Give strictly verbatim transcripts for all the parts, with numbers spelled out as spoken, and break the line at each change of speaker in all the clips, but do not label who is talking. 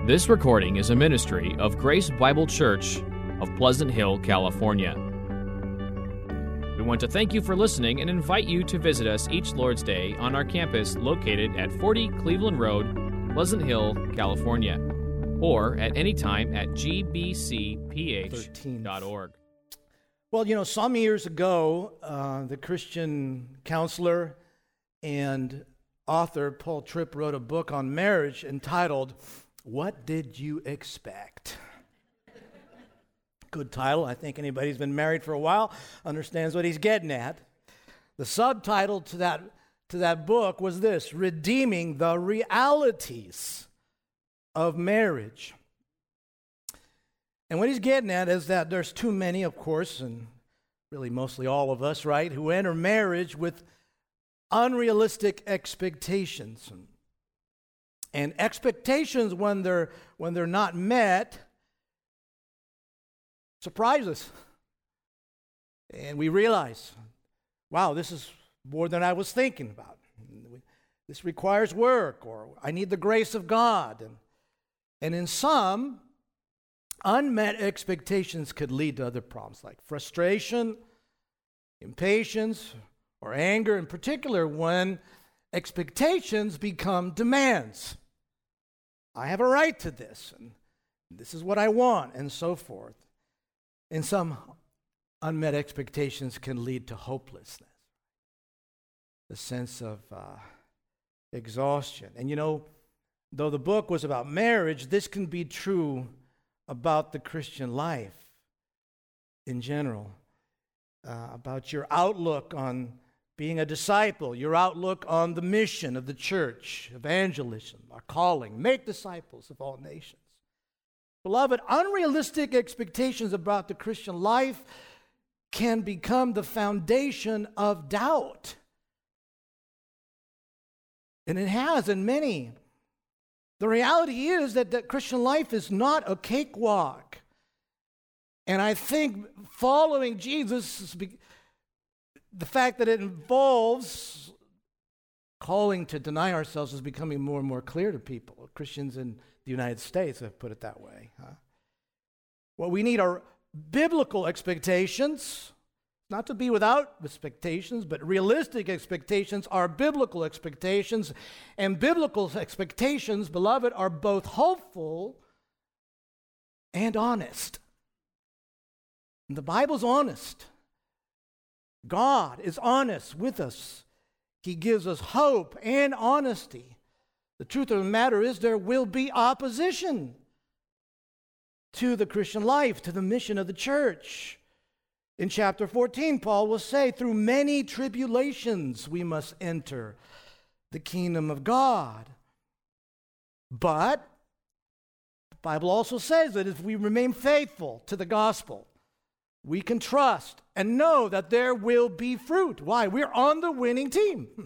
This recording is a ministry of Grace Bible Church of Pleasant Hill, California. We want to thank you for listening and invite you to visit us each Lord's Day on our campus located at forty Cleveland Road, Pleasant Hill, California, or at any time at g b c p h dot org.
Well, you know, some years ago, uh, the Christian counselor and author Paul Tripp wrote a book on marriage entitled, "What Did You Expect?" Good title. I think anybody who's been married for a while understands what he's getting at. The subtitle to that, to that book was this: Redeeming the Realities of Marriage. And what he's getting at is that there's too many, of course, and really mostly all of us, right, who enter marriage with unrealistic expectations. And expectations, when they're when they're not met, surprise us. And we realize, wow, this is more than I was thinking about. This requires work, or I need the grace of God. And, and in some, unmet expectations could lead to other problems like frustration, impatience, or anger, in particular when expectations become demands. I have a right to this, and this is what I want, and so forth. And some unmet expectations can lead to hopelessness, the sense of uh, exhaustion. And you know, though the book was about marriage, this can be true about the Christian life in general, uh, about your outlook on being a disciple, your outlook on the mission of the church, evangelism, our calling, make disciples of all nations. Beloved, unrealistic expectations about the Christian life can become the foundation of doubt. And it has in many. The reality is that the Christian life is not a cakewalk. And I think following Jesus is be- the fact that it involves calling to deny ourselves is becoming more and more clear to people. Christians in the United States have put it that way. Huh? What we need are biblical expectations, not to be without expectations, but realistic expectations are biblical expectations. And biblical expectations, beloved, are both hopeful and honest. And the Bible's honest. God is honest with us. He gives us hope and honesty. The truth of the matter is there will be opposition to the Christian life, to the mission of the church. In chapter fourteen, Paul will say, through many tribulations we must enter the kingdom of God. But the Bible also says that if we remain faithful to the gospel, we can trust and know that there will be fruit. Why? We're on the winning team.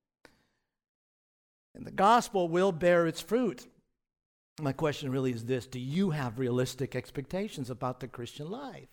And the gospel will bear its fruit. My question really is this: do you have realistic expectations about the Christian life?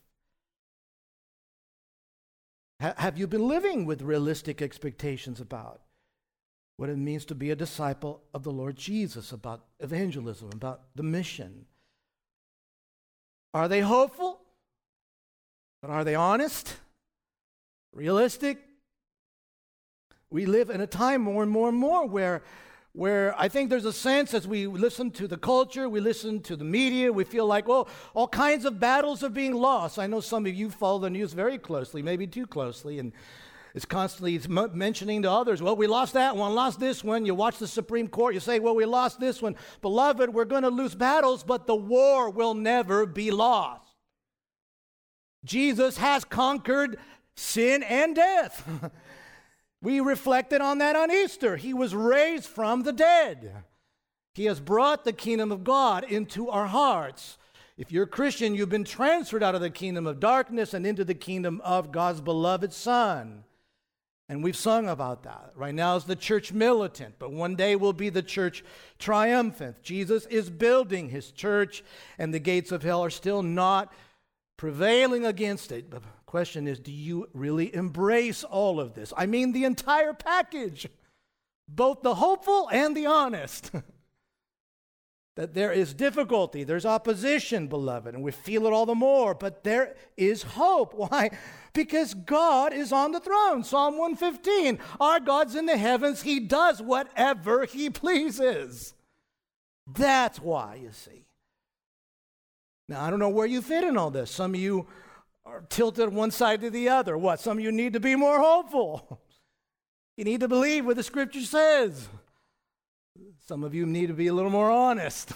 Ha- have you been living with realistic expectations about what it means to be a disciple of the Lord Jesus, about evangelism, about the mission? Are they hopeful? But are they honest? Realistic? We live in a time more and more and more where, where I think there's a sense as we listen to the culture, we listen to the media, we feel like, well, all kinds of battles are being lost. I know some of you follow the news very closely, maybe too closely, and it's constantly it's m- mentioning to others, well, we lost that one, lost this one. You watch the Supreme Court, you say, well, we lost this one. Beloved, we're going to lose battles, but the war will never be lost. Jesus has conquered sin and death. We reflected on that on Easter. He was raised from the dead. He has brought the kingdom of God into our hearts. If you're a Christian, you've been transferred out of the kingdom of darkness and into the kingdom of God's beloved Son. And we've sung about that. Right now is the church militant, but one day will be the church triumphant. Jesus is building his church, and the gates of hell are still not prevailing against it. The question is, do you really embrace all of this? I mean the entire package, both the hopeful and the honest. that there is difficulty, there's opposition, beloved, and we feel it all the more, but there is hope. Why? Because God is on the throne. Psalm one fifteen, our God's in the heavens. He does whatever he pleases. That's why, you see. Now, I don't know where you fit in all this. Some of you are tilted one side to the other. What? Some of you need to be more hopeful. You need to believe what the Scripture says. Some of you need to be a little more honest,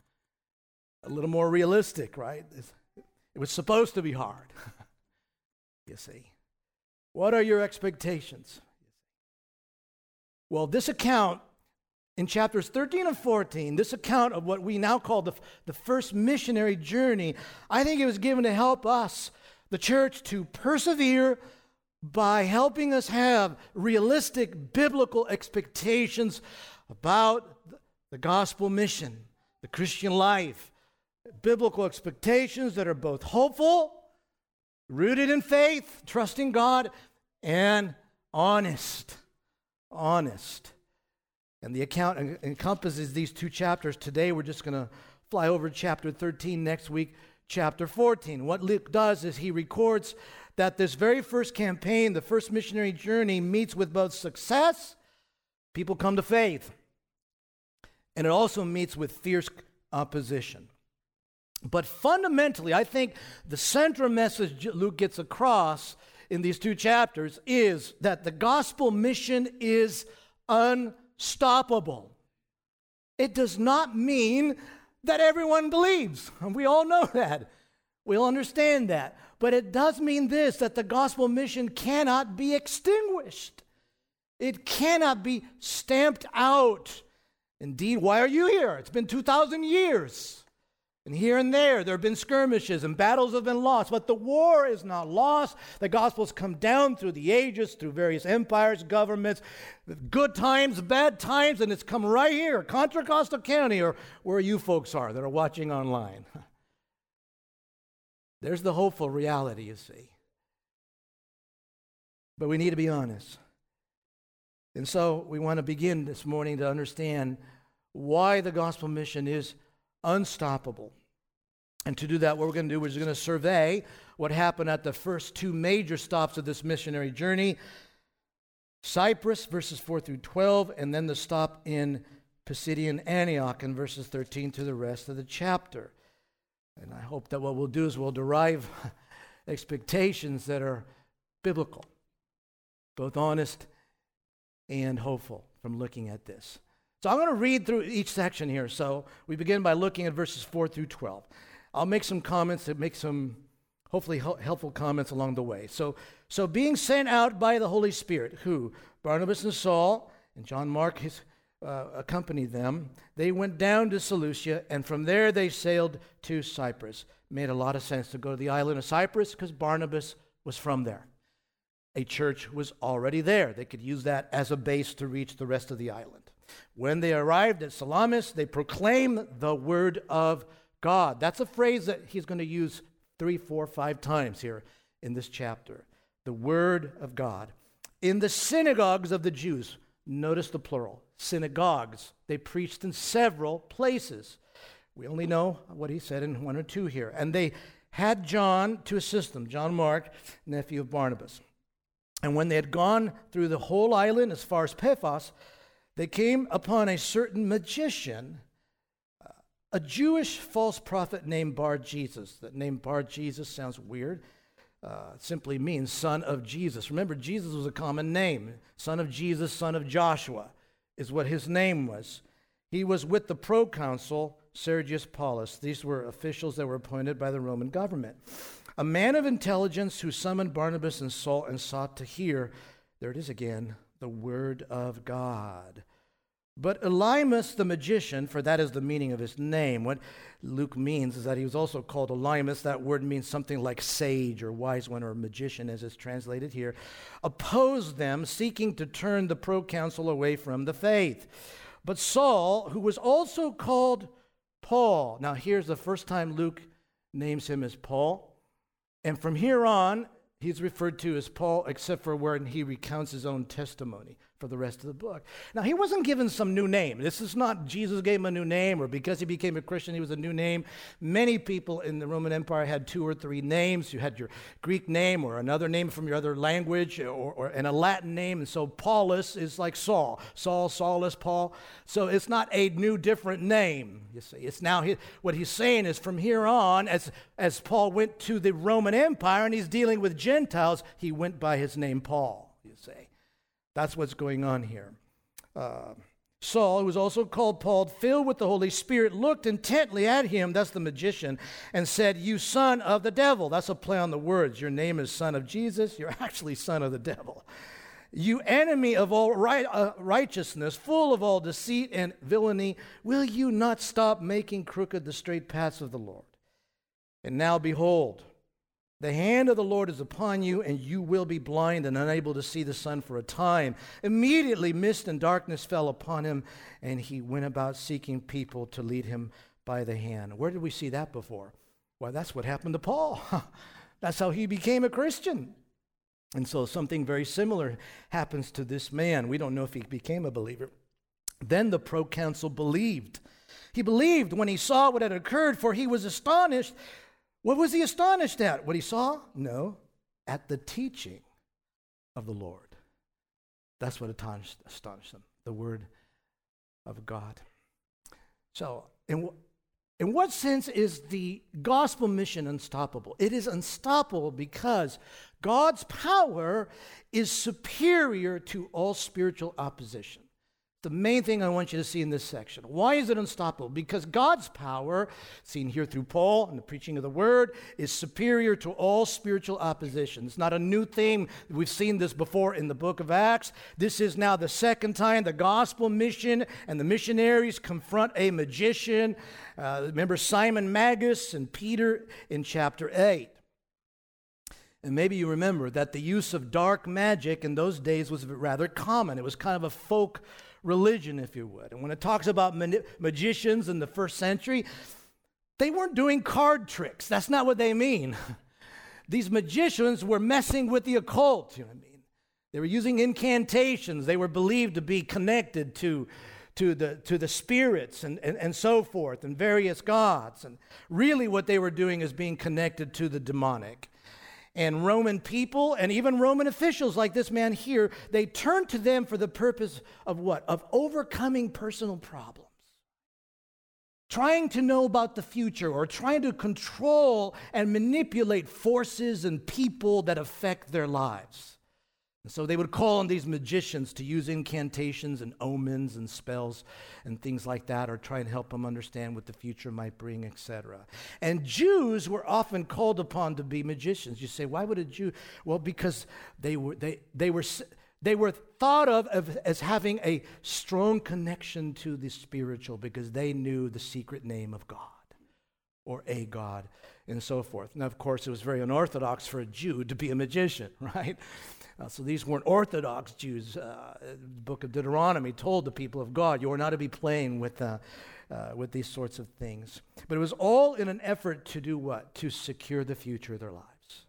a little more realistic, right? It was supposed to be hard, you see. What are your expectations? Well, this account in chapters thirteen and fourteen, this account of what we now call the, the first missionary journey, I think it was given to help us, the church, to persevere by helping us have realistic biblical expectations about the gospel mission, the Christian life, biblical expectations that are both hopeful, rooted in faith, trusting God, and honest. Honest. And the account encompasses these two chapters. Today we're just going to fly over chapter thirteen, next week chapter fourteen. What Luke does is he records that this very first campaign, the first missionary journey, meets with both success, people come to faith, and it also meets with fierce opposition. But fundamentally, I think the central message Luke gets across in these two chapters is that the gospel mission is unstoppable. It does not mean that everyone believes. We all know that. We all understand that. But it does mean this, that the gospel mission cannot be extinguished. It cannot be stamped out. Indeed, why are you here? It's been two thousand years. And here and there, there have been skirmishes and battles have been lost. But the war is not lost. The gospel's come down through the ages, through various empires, governments, good times, bad times, and it's come right here, Contra Costa County, or where you folks are that are watching online. There's the hopeful reality, you see. But we need to be honest. And so we want to begin this morning to understand why the gospel mission is unstoppable. And to do that, what we're going to do, we're just going to survey what happened at the first two major stops of this missionary journey. Cyprus, verses four through twelve, and then the stop in Pisidian Antioch in verses thirteen to the rest of the chapter. And I hope that what we'll do is we'll derive expectations that are biblical, both honest and hopeful from looking at this. So I'm going to read through each section here. So we begin by looking at verses four through twelve. I'll make some comments that make some hopefully helpful comments along the way. So, so being sent out by the Holy Spirit, who Barnabas and Saul and John Mark his, uh, accompanied them, they went down to Seleucia, and from there they sailed to Cyprus. Made a lot of sense to go to the island of Cyprus because Barnabas was from there. A church was already there. They could use that as a base to reach the rest of the island. When they arrived at Salamis, they proclaimed the word of God. That's a phrase that he's going to use three, four, five times here in this chapter. The word of God. In the synagogues of the Jews, notice the plural, synagogues. They preached in several places. We only know what he said in one or two here. And they had John to assist them, John Mark, nephew of Barnabas. And when they had gone through the whole island as far as Paphos, they came upon a certain magician, uh, a Jewish false prophet named Bar-Jesus. That name Bar-Jesus sounds weird. Uh, it simply means son of Jesus. Remember, Jesus was a common name. Son of Jesus, son of Joshua is what his name was. He was with the proconsul Sergius Paulus. These were officials that were appointed by the Roman government. A man of intelligence who summoned Barnabas and Saul and sought to hear, there it is again, the word of God. But Elymas the magician, for that is the meaning of his name, what Luke means is that he was also called Elymas. That word means something like sage or wise one or magician as it's translated here, opposed them, seeking to turn the proconsul away from the faith. But Saul, who was also called Paul, now here's the first time Luke names him as Paul, and from here on, he's referred to as Paul, except for when he recounts his own testimony. for the rest of the book. Now, he wasn't given some new name. This is not Jesus gave him a new name, or because he became a Christian, he was a new name. Many people in the Roman Empire had two or three names. You had your Greek name or another name from your other language, or, or and a Latin name. And so Paulus is like Saul. Saul, Saulus, Paul. So it's not a new, different name, you see. It's now, he, what he's saying is from here on, as, as Paul went to the Roman Empire and he's dealing with Gentiles, he went by his name Paul, you see. That's what's going on here. Uh, Saul, who was also called Paul, filled with the Holy Spirit, looked intently at him, that's the magician, and said, "You son of the devil." That's a play on the words. Your name is son of Jesus. You're actually son of the devil. "You enemy of all right, uh, righteousness, full of all deceit and villainy, will you not stop making crooked the straight paths of the Lord? And now behold, the hand of the Lord is upon you, and you will be blind and unable to see the sun for a time." Immediately mist and darkness fell upon him, and he went about seeking people to lead him by the hand. Where did we see that before? Well, that's what happened to Paul. That's how he became a Christian. And so something very similar happens to this man. We don't know if he became a believer. Then the proconsul believed. He believed when he saw what had occurred, for he was astonished. What was he astonished at? What he saw? No, at the teaching of the Lord. That's what astonished, astonished him, the word of God. So, in, in what sense is the gospel mission unstoppable? It is unstoppable because God's power is superior to all spiritual opposition. The main thing I want you to see in this section. Why is it unstoppable? Because God's power, seen here through Paul and the preaching of the word, is superior to all spiritual opposition. It's not a new thing. We've seen this before in the book of Acts. This is now the second time the gospel mission and the missionaries confront a magician. Uh, remember Simon Magus and Peter in chapter eight. And maybe you remember that the use of dark magic in those days was rather common. It was kind of a folk religion, if you would. And when it talks about mani- magicians in the first century, they weren't doing card tricks. That's not what they mean. These magicians were messing with the occult, you know what I mean? They were using incantations. They were believed to be connected to, to, the, to the spirits and, and, and so forth, and various gods. And really what they were doing is being connected to the demonic. And Roman people and even Roman officials like this man here, they turned to them for the purpose of what? Of overcoming personal problems. Trying to know about the future or trying to control and manipulate forces and people that affect their lives. And so they would call on these magicians to use incantations and omens and spells and things like that, or try and help them understand what the future might bring, et cetera. And Jews were often called upon to be magicians. You say, why would a Jew? Well, because they were they they were they were thought of as having a strong connection to the spiritual because they knew the secret name of God or a God and so forth. Now, of course, it was very unorthodox for a Jew to be a magician, right? Uh, so these weren't Orthodox Jews. Uh, the book of Deuteronomy told the people of God, you are not to be playing with uh, uh, with these sorts of things. But it was all in an effort to do what? To secure the future of their lives.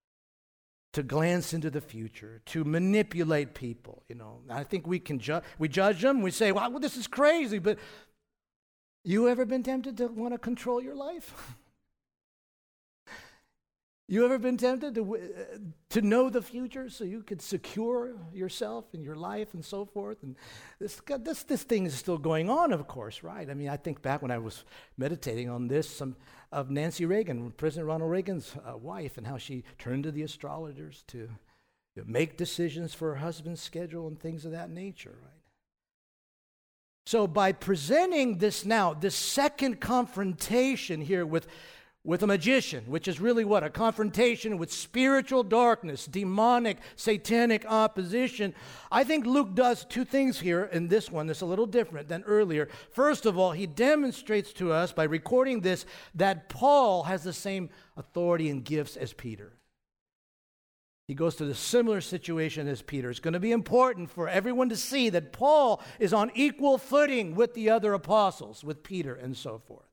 To glance into the future, to manipulate people. You know, I think we can judge. We judge them. We say, well, this is crazy. But you ever been tempted to want to control your life? You ever been tempted to uh, to know the future so you could secure yourself and your life and so forth? And this this this thing is still going on, of course, right? I mean, I think back when I was meditating on this, some of Nancy Reagan, President Ronald Reagan's uh, wife, and how she turned to the astrologers to you know, make decisions for her husband's schedule and things of that nature, right? So by presenting this now, this second confrontation here with with a magician, which is really what? A confrontation with spiritual darkness, demonic, satanic opposition. I think Luke does two things here in this one that's a little different than earlier. First of all, he demonstrates to us by recording this that Paul has the same authority and gifts as Peter. He goes through the similar situation as Peter. It's going to be important for everyone to see that Paul is on equal footing with the other apostles, with Peter and so forth.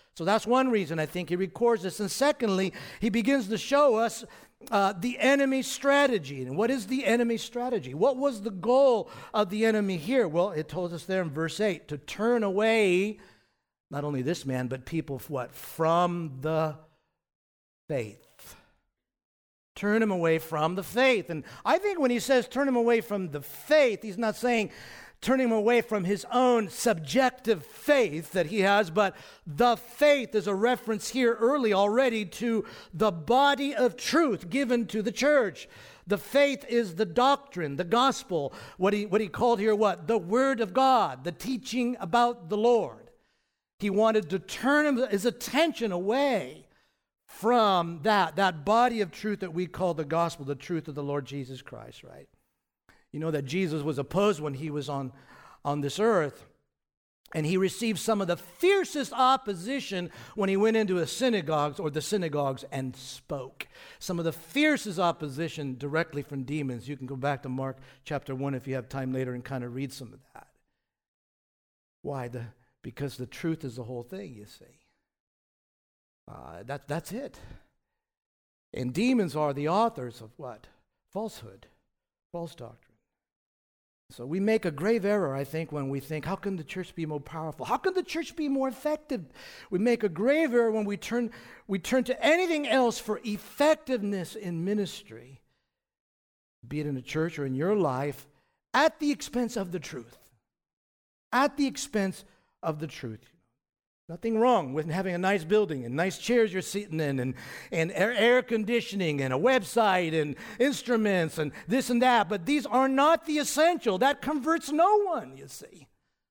So that's one reason I think he records this. And secondly, he begins to show us uh, the enemy's strategy. And what is the enemy's strategy? What was the goal of the enemy here? Well, it told us there in verse eight, to turn away not only this man, but people what? From the faith. Turn him away from the faith. And I think when he says turn him away from the faith, he's not saying turn him away from his own subjective faith that he has, but the faith is a reference here early already to the body of truth given to the church. The faith is the doctrine, the gospel, what he, what he called here what? The word of God, the teaching about the Lord. He wanted to turn him, his attention away from that, that body of truth that we call the gospel, the truth of the Lord Jesus Christ, right? You know that Jesus was opposed when he was on, on this earth, and he received some of the fiercest opposition when he went into a synagogues or the synagogues and spoke. Some of the fiercest opposition directly from demons. You can go back to Mark chapter one if you have time later and kind of read some of that. Why? The, because the truth is the whole thing, you see. Uh, that, that's it. And demons are the authors of what? Falsehood, false doctrine. So we make a grave error, I think, when we think, how can the church be more powerful? How can the church be more effective? We make a grave error when we turn, we turn to anything else for effectiveness in ministry, be it in a church or in your life, at the expense of the truth. At the expense of the truth. Nothing wrong with having a nice building and nice chairs you're sitting in and, and air, air conditioning and a website and instruments and this and that. But these are not the essential. That converts no one, you see.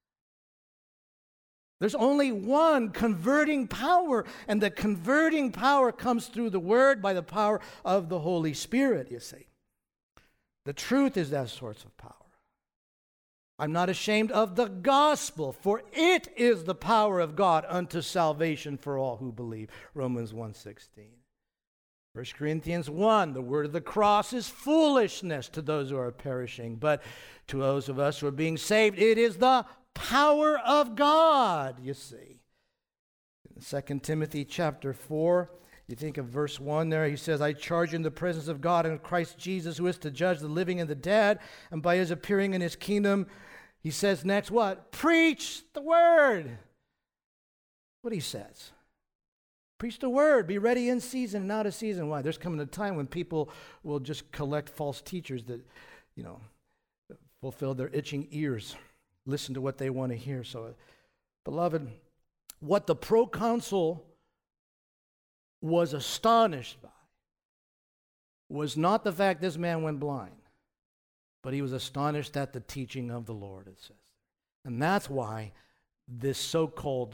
There's only one converting power, and the converting power comes through the Word by the power of the Holy Spirit, you see. The truth is that source of power. I'm not ashamed of the gospel, for it is the power of God unto salvation for all who believe. Romans one sixteen. First Corinthians one, the word of the cross is foolishness to those who are perishing, but to those of us who are being saved, it is the power of God, you see. In Second Timothy chapter four, you think of verse one there, he says, I charge you in the presence of God and Christ Jesus, who is to judge the living and the dead, and by his appearing in his kingdom, he says next what? Preach the word. What he says. Preach the word. Be ready in season and out of season. Why? There's coming a time when people will just collect false teachers that, you know, fulfill their itching ears. Listen to what they want to hear. So, beloved, what the proconsul was astonished by was not the fact this man went blind, but he was astonished at the teaching of the Lord, it says. And that's why this so-called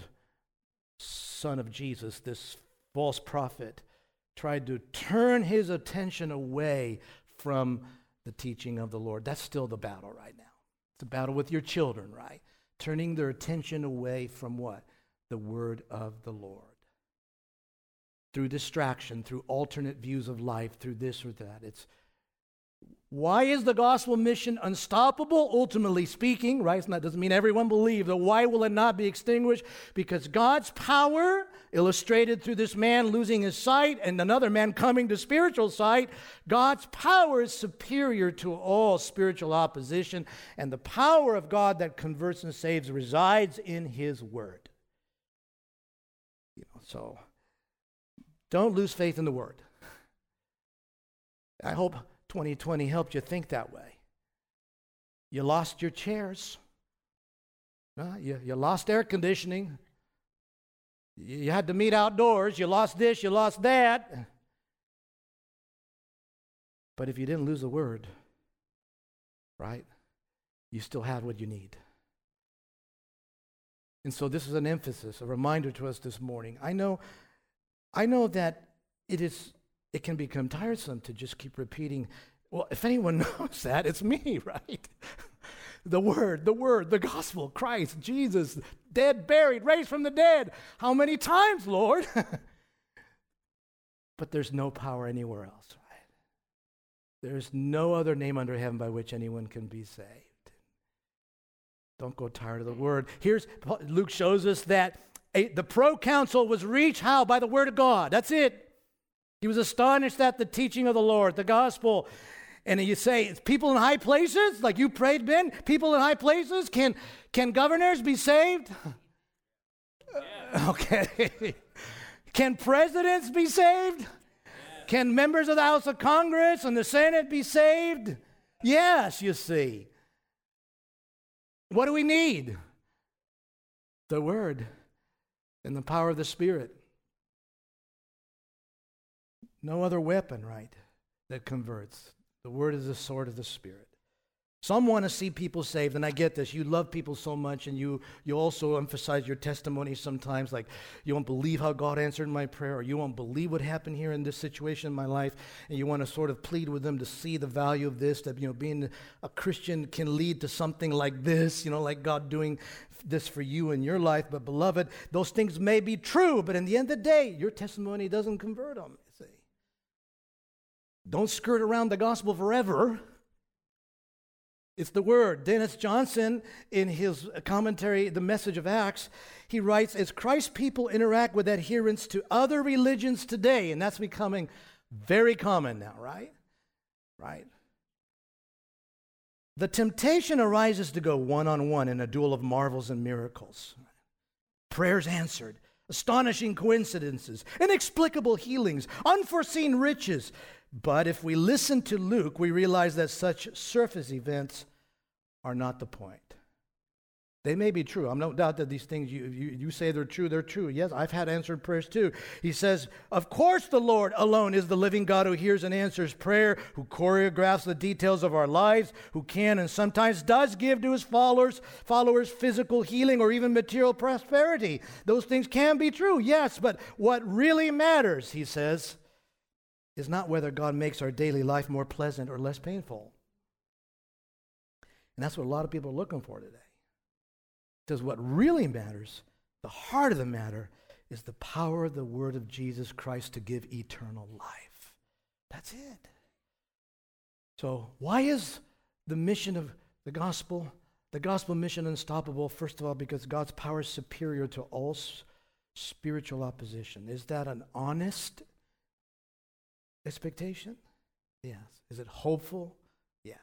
son of Jesus, this false prophet, tried to turn his attention away from the teaching of the Lord. That's still the battle right now. It's a battle with your children, right? Turning their attention away from what? The word of the Lord. Through distraction, through alternate views of life, through this or that. It's why is the gospel mission unstoppable, ultimately speaking, right? That doesn't mean everyone believes. But why will it not be extinguished? Because God's power, illustrated through this man losing his sight and another man coming to spiritual sight, God's power is superior to all spiritual opposition, and the power of God that converts and saves resides in his word. You know, so don't lose faith in the word. I hope twenty twenty helped you think that way. You lost your chairs. Uh, you, you lost air conditioning. You, you had to meet outdoors. You lost this, you lost that. But if you didn't lose the word, right, you still had what you need. And so this is an emphasis, a reminder to us this morning. I know, I know that it is it can become tiresome to just keep repeating, well, if anyone knows that, it's me, right? The word, the word, the gospel, Christ, Jesus, dead, buried, raised from the dead. How many times, Lord? But there's no power anywhere else, right? There's no other name under heaven by which anyone can be saved. Don't go tired of the word. Here's, Luke shows us that A, the proconsul was reached how? By the word of God. That's it. He was astonished at the teaching of the Lord, the gospel. And you say, people in high places, like you prayed, Ben, people in high places, can, can governors be saved? Yeah. Okay. Can presidents be saved? Yeah. Can members of the House of Congress and the Senate be saved? Yes, you see. What do we need? The Word and the power of the Spirit. No other weapon, right, that converts. The Word is the sword of the Spirit. Some want to see people saved, and I get this. You love people so much, and you, you also emphasize your testimony sometimes, like you won't believe how God answered my prayer, or you won't believe what happened here in this situation in my life, and you want to sort of plead with them to see the value of this, that, you know, being a Christian can lead to something like this, you know, like God doing this for you in your life. But beloved, those things may be true, but in the end of the day, your testimony doesn't convert them, you see. Don't skirt around the gospel forever. It's the Word. Dennis Johnson, in his commentary, The Message of Acts, he writes, as Christ's people interact with adherents to other religions today, and that's becoming very common now, right? Right. The temptation arises to go one-on-one in a duel of marvels and miracles. Prayers answered, astonishing coincidences, inexplicable healings, unforeseen riches. But if we listen to Luke, we realize that such surface events are not the point. They may be true. I'm no doubt that these things you, you, you say they're true, they're true. Yes, I've had answered prayers too. He says, of course the Lord alone is the living God who hears and answers prayer, who choreographs the details of our lives, who can and sometimes does give to his followers, followers physical healing or even material prosperity. Those things can be true, yes, but what really matters, he says, is not whether God makes our daily life more pleasant or less painful. And that's what a lot of people are looking for today. Because what really matters, the heart of the matter, is the power of the word of Jesus Christ to give eternal life. That's it. So why is the mission of the gospel, the gospel mission unstoppable? First of all, because God's power is superior to all s- spiritual opposition. Is that an honest expectation? Yes. Is it hopeful? Yes.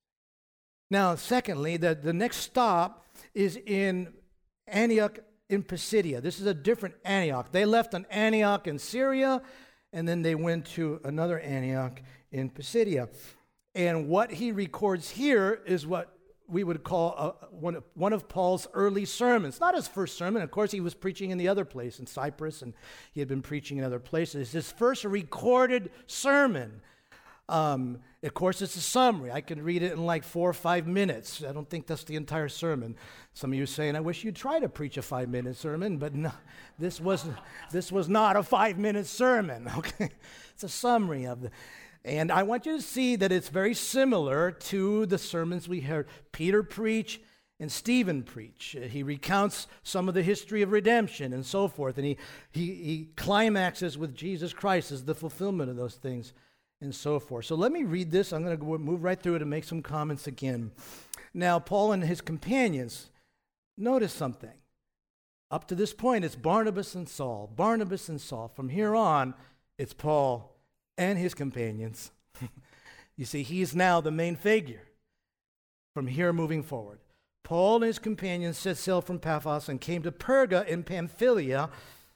Now, secondly, the, the next stop is in Antioch in Pisidia. This is a different Antioch. They left an Antioch in Syria, and then they went to another Antioch in Pisidia. And what he records here is what we would call a, one, of, one of Paul's early sermons. Not his first sermon. Of course, he was preaching in the other place, in Cyprus, and he had been preaching in other places. It's his first recorded sermon. Um, of course, it's a summary. I can read it in like four or five minutes. I don't think that's the entire sermon. Some of you are saying, I wish you'd try to preach a five-minute sermon, but no, this was this was not a five-minute sermon. Okay, it's a summary of the. And I want you to see that it's very similar to the sermons we heard Peter preach and Stephen preach. He recounts some of the history of redemption and so forth, and he he, he climaxes with Jesus Christ as the fulfillment of those things and so forth. So let me read this. I'm going to move right through it and make some comments again. Now, Paul and his companions, notice something. Up to this point, it's Barnabas and Saul. Barnabas and Saul. From here on, it's Paul and his companions. You see, he's now the main figure from here moving forward. Paul and his companions set sail from Paphos and came to Perga in Pamphylia,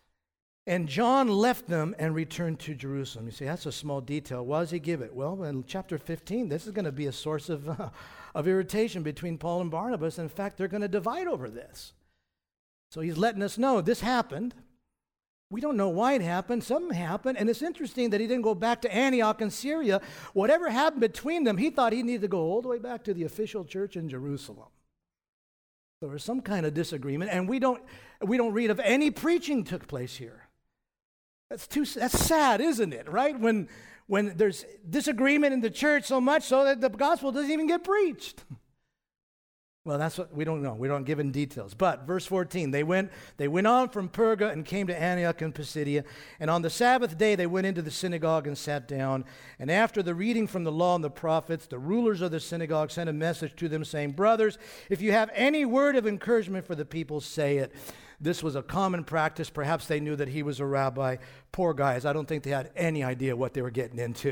and John left them and returned to Jerusalem. You see, that's a small detail. Why does he give it? Well, in chapter fifteen, this is going to be a source of, uh, of irritation between Paul and Barnabas. In fact, they're going to divide over this. So he's letting us know this happened. We don't know why it happened. Something happened. And it's interesting that he didn't go back to Antioch in Syria. Whatever happened between them, he thought he needed to go all the way back to the official church in Jerusalem. There was some kind of disagreement, and we don't we don't read of any preaching took place here. That's too that's sad, isn't it? Right? When when there's disagreement in the church so much so that the gospel doesn't even get preached. Well, that's what we don't know. We don't give in details. But verse fourteen, they went they went on from Perga and came to Antioch in Pisidia. And on the Sabbath day, they went into the synagogue and sat down. And after the reading from the law and the prophets, the rulers of the synagogue sent a message to them saying, brothers, if you have any word of encouragement for the people, say it. this was a common practice. Perhaps they knew that he was a rabbi. Poor guys, I don't think they had any idea what they were getting into.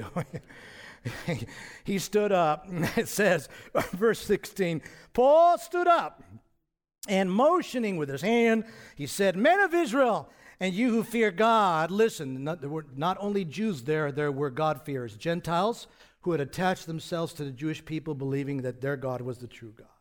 He stood up, it says, verse sixteen, Paul stood up, and motioning with his hand, he said, Men of Israel, and you who fear God, listen, not, there were not only Jews there, there were God-fearers, Gentiles who had attached themselves to the Jewish people, believing that their God was the true God.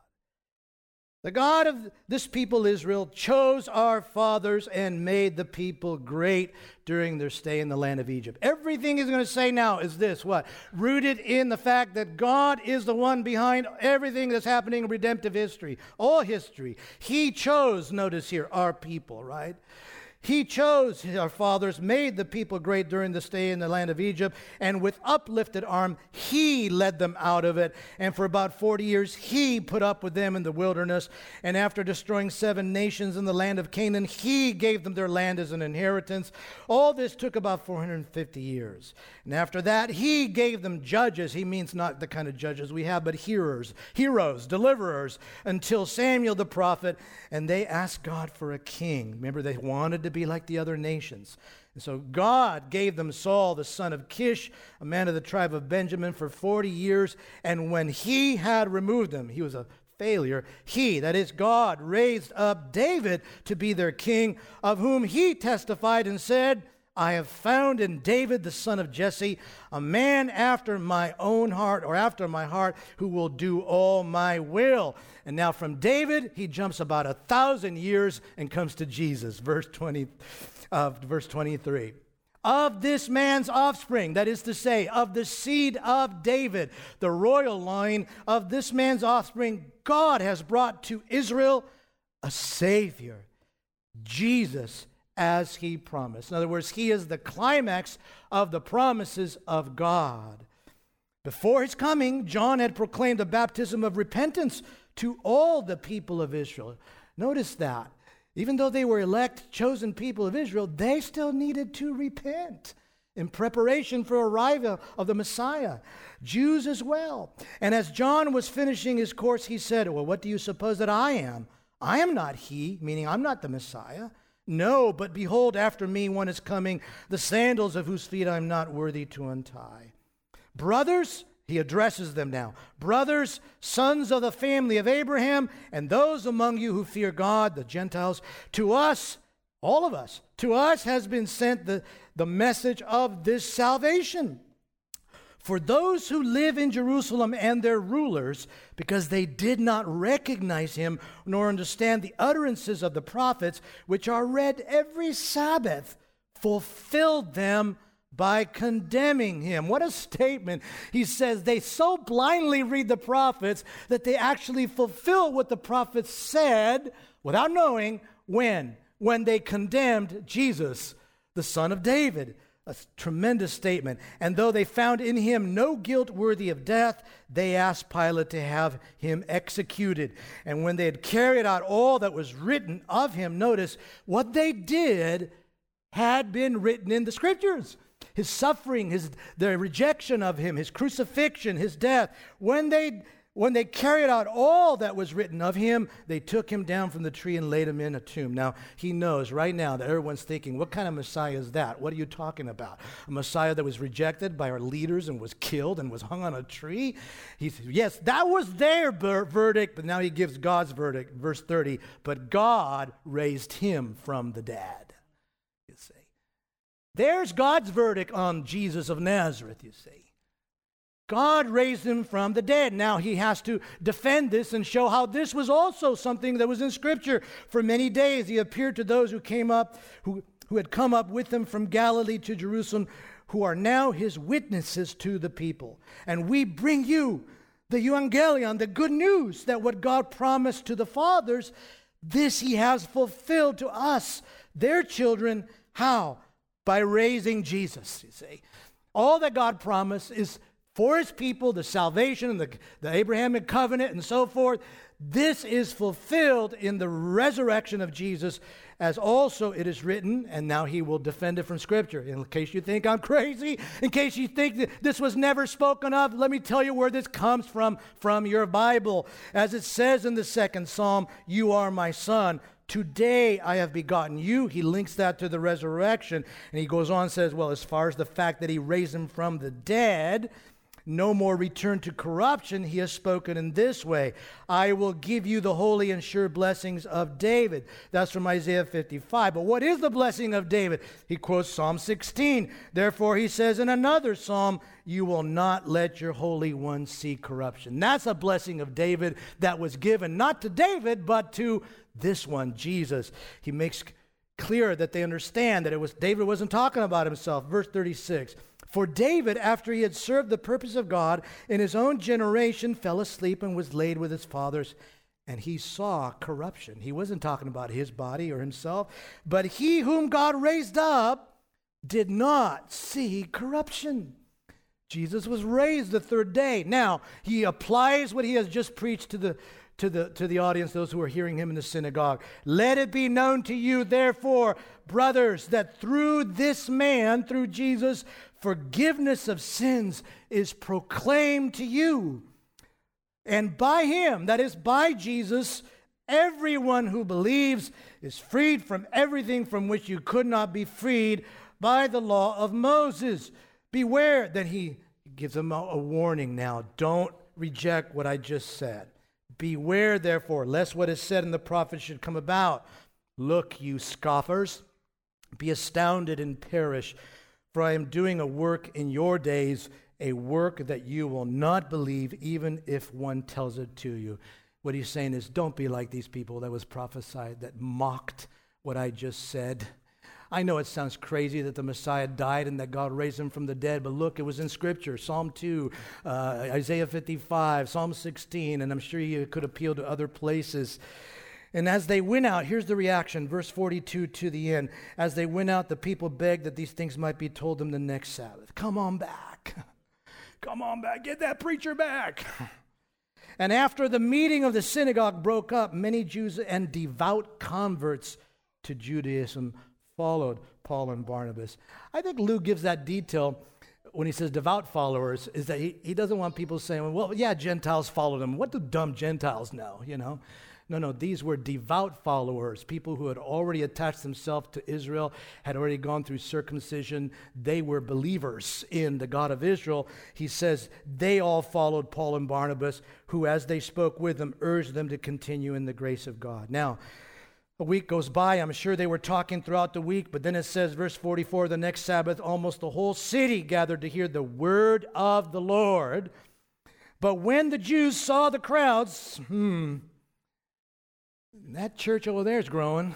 The God of this people, Israel, chose our fathers and made the people great during their stay in the land of Egypt. Everything he's going to say now is this, what? Rooted in the fact that God is the one behind everything that's happening in redemptive history, all history. He chose, notice here, our people, right? He chose our fathers, made the people great during the stay in the land of Egypt, and with uplifted arm, he led them out of it. And for about forty years, he put up with them in the wilderness. And after destroying seven nations in the land of Canaan, he gave them their land as an inheritance. All this took about four hundred fifty years. And after that, he gave them judges. He means not the kind of judges we have, but hearers, heroes, deliverers, until Samuel the prophet. And they asked God for a king. Remember, they wanted to be like the other nations. And so God gave them Saul, the son of Kish, a man of the tribe of Benjamin, for forty years. And when he had removed them, he was a failure. He, that is God, raised up David to be their king, of whom he testified and said, I have found in David, the son of Jesse, a man after my own heart, or after my heart, who will do all my will. And now from David, he jumps about a thousand years and comes to Jesus, verse twenty, uh, verse twenty-three. Of this man's offspring, that is to say, of the seed of David, the royal line of this man's offspring, God has brought to Israel a Savior, Jesus, as he promised. In other words, he is the climax of the promises of God. Before his coming, John had proclaimed a baptism of repentance to all the people of Israel. Notice that. Even though they were elect, chosen people of Israel, they still needed to repent in preparation for arrival of the Messiah. Jews as well. And as John was finishing his course, he said, well, what do you suppose that I am? I am not he, meaning I'm not the Messiah. No, but behold, after me one is coming, the sandals of whose feet I am not worthy to untie. Brothers, he addresses them now. Brothers, sons of the family of Abraham, and those among you who fear God, the Gentiles, to us, all of us, to us has been sent the, the message of this salvation. For those who live in Jerusalem and their rulers, because they did not recognize him nor understand the utterances of the prophets, which are read every Sabbath, fulfilled them by condemning him. What a statement. He says they so blindly read the prophets that they actually fulfill what the prophets said without knowing when. When they condemned Jesus, the son of David. A tremendous statement. And though they found in him no guilt worthy of death, they asked Pilate to have him executed. And when they had carried out all that was written of him, notice what they did had been written in the scriptures. His suffering, his the rejection of him, his crucifixion, his death. When they when they carried out all that was written of him, they took him down from the tree and laid him in a tomb. Now, he knows right now that everyone's thinking, what kind of Messiah is that? What are you talking about? A Messiah that was rejected by our leaders and was killed and was hung on a tree? He says, yes, that was their ver- verdict, but now he gives God's verdict. Verse thirty, but God raised him from the dead. You see. There's God's verdict on Jesus of Nazareth, you see. God raised him from the dead. Now he has to defend this and show how this was also something that was in Scripture. For many days he appeared to those who came up, who, who had come up with him from Galilee to Jerusalem, who are now his witnesses to the people. And we bring you the euangelion, the good news that what God promised to the fathers, this he has fulfilled to us, their children. How? By raising Jesus, you see. All that God promised is for his people, the salvation and the, the Abrahamic covenant and so forth. This is fulfilled in the resurrection of Jesus, as also it is written, and now he will defend it from Scripture. In case you think I'm crazy, in case you think that this was never spoken of, let me tell you where this comes from, from your Bible. As it says in the second Psalm, you are my son. Today I have begotten you. He links that to the resurrection. And he goes on and says, well, as far as the fact that he raised him from the dead, no more return to corruption, he has spoken in this way. I will give you the holy and sure blessings of David. That's from Isaiah fifty-five. But what is the blessing of David? He quotes Psalm sixteen. Therefore, he says in another psalm, you will not let your Holy One see corruption. That's a blessing of David that was given not to David, but to this one, Jesus. He makes clear that they understand that it was David wasn't talking about himself. Verse thirty-six. For David, after he had served the purpose of God in his own generation, fell asleep and was laid with his fathers, and he saw corruption. He wasn't talking about his body or himself, but he whom God raised up did not see corruption. Jesus was raised the third day. Now, he applies what he has just preached to the to the to the audience, those who are hearing him in the synagogue. Let it be known to you, therefore, brothers, that through this man, through Jesus, forgiveness of sins is proclaimed to you. And by him, that is by Jesus, everyone who believes is freed from everything from which you could not be freed by the law of Moses. Beware. Then he gives them a, a warning now. Don't reject what I just said. Beware, therefore, lest what is said in the prophets should come about. Look, you scoffers, be astounded and perish, for I am doing a work in your days, a work that you will not believe, even if one tells it to you. What he's saying is, don't be like these people that was prophesied, that mocked what I just said. I know it sounds crazy that the Messiah died and that God raised him from the dead, but look, it was in Scripture, Psalm two, uh, Isaiah fifty-five, Psalm sixteen, and I'm sure you could appeal to other places. And as they went out, here's the reaction, verse forty-two to the end. As they went out, the people begged that these things might be told them the next Sabbath. Come on back. Come on back. Get that preacher back. And after the meeting of the synagogue broke up, many Jews and devout converts to Judaism followed Paul and Barnabas. I think Luke gives that detail when he says devout followers, is that he, he doesn't want people saying, well, yeah, Gentiles followed him. What do dumb Gentiles know, you know? No, no, these were devout followers, people who had already attached themselves to Israel, had already gone through circumcision. They were believers in the God of Israel. He says they all followed Paul and Barnabas, who, as they spoke with them, urged them to continue in the grace of God. Now, a week goes by. I'm sure they were talking throughout the week, but then it says, verse forty-four, the next Sabbath, almost the whole city gathered to hear the word of the Lord. But when the Jews saw the crowds, hmm, that church over there is growing.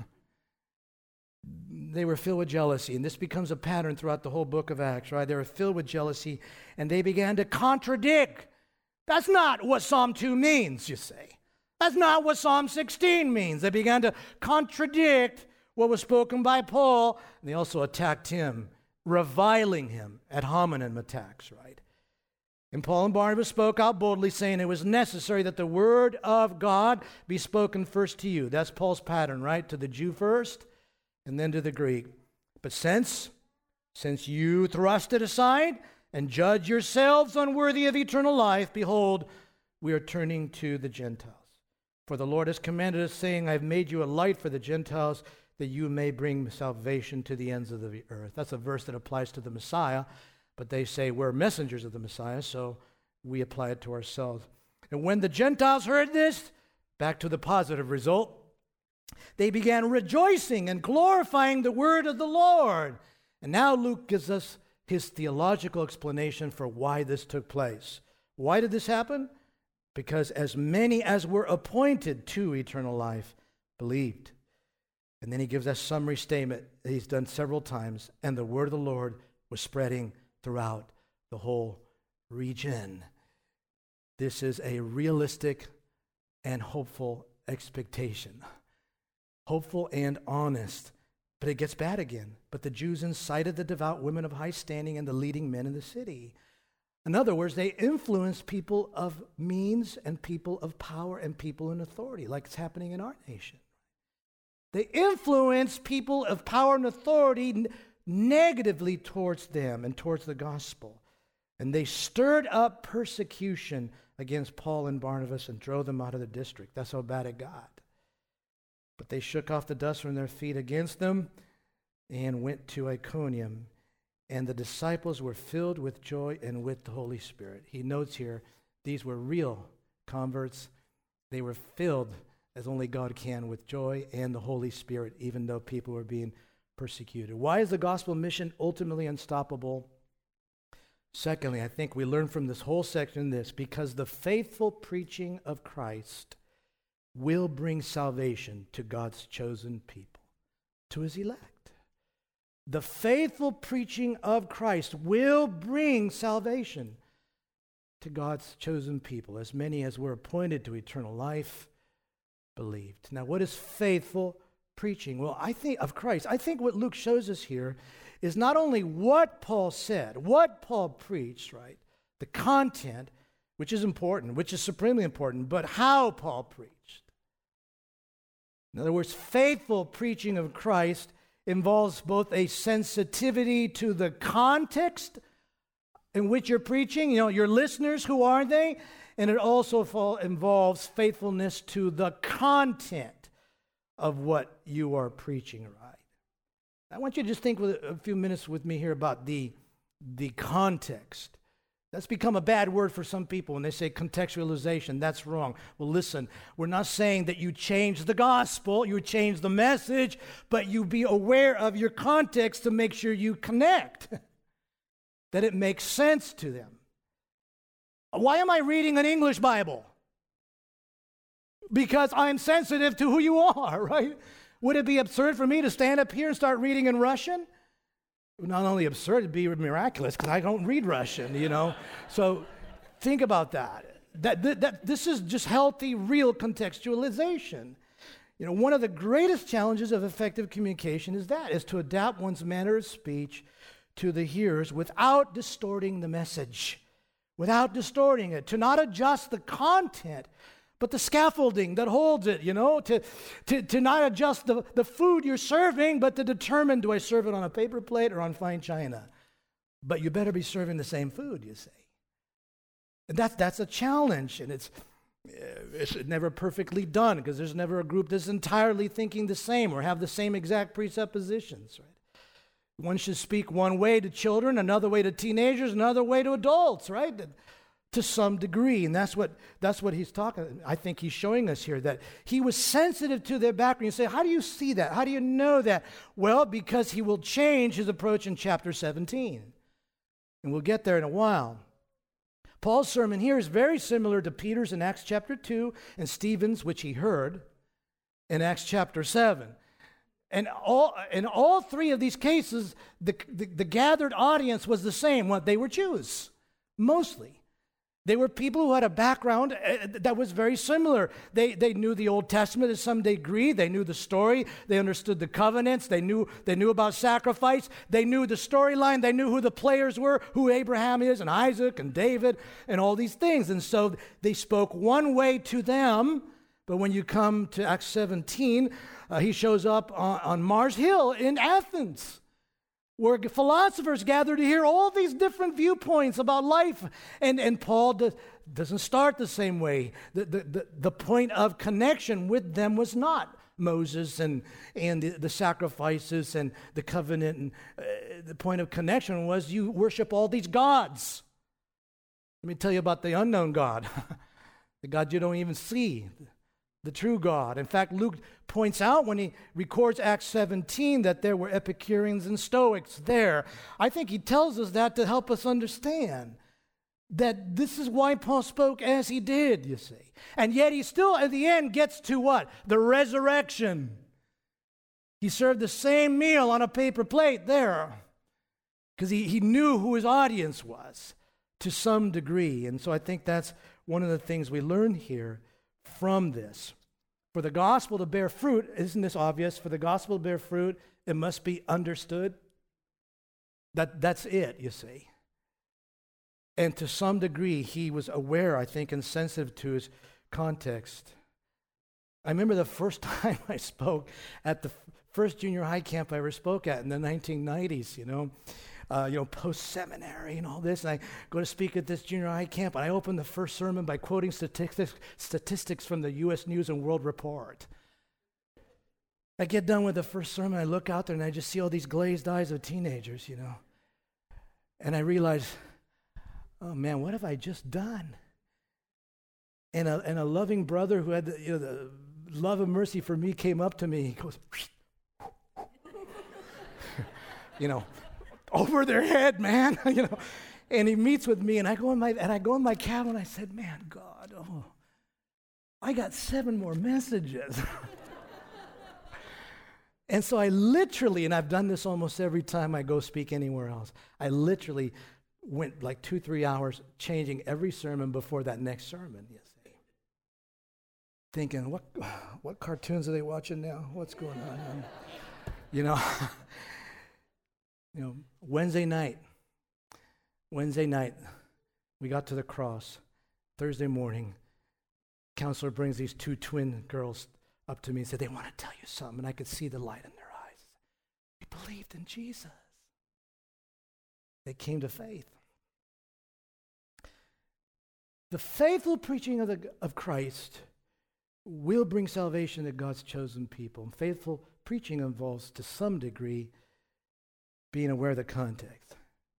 They were filled with jealousy, and this becomes a pattern throughout the whole book of Acts, right? They were filled with jealousy, and they began to contradict. That's not what Psalm two means, you say. That's not what Psalm sixteen means. They began to contradict what was spoken by Paul, and they also attacked him, reviling him, ad hominem attacks, right? And Paul and Barnabas spoke out boldly, saying it was necessary that the word of God be spoken first to you. That's Paul's pattern, right? To the Jew first, and then to the Greek. But since, since you thrust it aside and judge yourselves unworthy of eternal life, behold, we are turning to the Gentiles. For the Lord has commanded us, saying, I have made you a light for the Gentiles, that you may bring salvation to the ends of the earth. That's a verse that applies to the Messiah, but they say we're messengers of the Messiah, so we apply it to ourselves. And when the Gentiles heard this, back to the positive result, they began rejoicing and glorifying the word of the Lord. And now Luke gives us his theological explanation for why this took place. Why did this happen? Because as many as were appointed to eternal life believed. And then he gives that summary statement that he's done several times. And the word of the Lord was spreading throughout the whole region. This is a realistic and hopeful expectation. Hopeful and honest. But it gets bad again. But the Jews incited the devout women of high standing and the leading men in the city. In other words, they influenced people of means and people of power and people in authority, like it's happening in our nation. They influence people of power and authority n- negatively towards them and towards the gospel. And they stirred up persecution against Paul and Barnabas and drove them out of the district. That's how bad it got. But they shook off the dust from their feet against them and went to Iconium. And the disciples were filled with joy and with the Holy Spirit. He notes here, these were real converts. They were filled, as only God can, with joy and the Holy Spirit, even though people were being persecuted. Why is the gospel mission ultimately unstoppable? Secondly, I think we learn from this whole section this, because the faithful preaching of Christ will bring salvation to God's chosen people, to his elect. The faithful preaching of Christ will bring salvation to God's chosen people, as many as were appointed to eternal life believed. Now, what is faithful preaching? Well, I think of Christ. I think what Luke shows us here is not only what Paul said, what Paul preached, right? The content, which is important, which is supremely important, but how Paul preached. In other words, faithful preaching of Christ involves both a sensitivity to the context in which you're preaching, you know, your listeners, who are they? And it also fall, involves faithfulness to the content of what you are preaching, right? I want you to just think with a few minutes with me here about the, the context. That's become a bad word for some people when they say contextualization. That's wrong. Well, listen, we're not saying that you change the gospel, you change the message, but you be aware of your context to make sure you connect, that it makes sense to them. Why am I reading an English Bible? Because I'm sensitive to who you are, right? Would it be absurd for me to stand up here and start reading in Russian? Not only absurd, it'd be miraculous, because I don't read Russian, you know. So think about that. That, that. That this is just healthy, real contextualization. You know, one of the greatest challenges of effective communication is that, is to adapt one's manner of speech to the hearers without distorting the message, without distorting it, to not adjust the content, but the scaffolding that holds it, you know, to, to, to not adjust the, the food you're serving, but to determine, do I serve it on a paper plate or on fine china? But you better be serving the same food, you see. And that's, that's a challenge, and it's, it's never perfectly done, because there's never a group that's entirely thinking the same or have the same exact presuppositions, right? One should speak one way to children, another way to teenagers, another way to adults, right? To some degree, and that's what that's what he's talking. I think he's showing us here that he was sensitive to their background. You say, how do you see that? How do you know that? Well, because he will change his approach in chapter seventeen, and we'll get there in a while. Paul's sermon here is very similar to Peter's in Acts chapter two and Stephen's, which he heard, in Acts chapter seven. And all in all three of these cases, the, the, the gathered audience was the same. What they were Jews, mostly. They were people who had a background that was very similar. They they knew the Old Testament to some degree. They knew the story. They understood the covenants. They knew they knew about sacrifice. They knew the storyline. They knew who the players were, who Abraham is, and Isaac, and David, and all these things. And so they spoke one way to them. But when you come to Acts seventeen, uh, he shows up on, on Mars Hill in Athens, where philosophers gather to hear all these different viewpoints about life. And, and Paul do, doesn't start the same way. The, the, the, the point of connection with them was not Moses and, and the, the sacrifices and the covenant. And uh, the point of connection was you worship all these gods. Let me tell you about the unknown God, the God you don't even see, the true God. In fact, Luke points out when he records Acts seventeen that there were Epicureans and Stoics there. I think he tells us that to help us understand that this is why Paul spoke as he did, you see. And yet he still, at the end, gets to what? The resurrection. He served the same meal on a paper plate there because he, he knew who his audience was to some degree. And so I think that's one of the things we learn here from this. For the gospel to bear fruit, isn't this obvious? For the gospel to bear fruit, it must be understood. That, that's it, you see. And to some degree, he was aware, I think, and sensitive to his context. I remember the first time I spoke at the first junior high camp I ever spoke at in the nineteen nineties, you know. Uh, you know, post-seminary and all this, and I go to speak at this junior high camp, and I open the first sermon by quoting statistics, statistics from the U S News and World Report. I get done with the first sermon, I look out there and I just see all these glazed eyes of teenagers, you know. And I realize, oh man, what have I just done? And a, and a loving brother who had the, you know, the love and mercy for me came up to me. He goes, you know, over their head, man, you know. And he meets with me, and I go in my and I go in my cabin. And I said, man, God, oh, I got seven more messages. And so I literally, and I've done this almost every time I go speak anywhere else, I literally went like two, three hours changing every sermon before that next sermon, you see. Thinking, what what cartoons are they watching now? What's going on? You know, you know, Wednesday night, Wednesday night, we got to the cross. Thursday morning, counselor brings these two twin girls up to me and said, they want to tell you something. And I could see the light in their eyes. We believed in Jesus. They came to faith. The faithful preaching of, the, of Christ will bring salvation to God's chosen people. And faithful preaching involves, to some degree, being aware of the context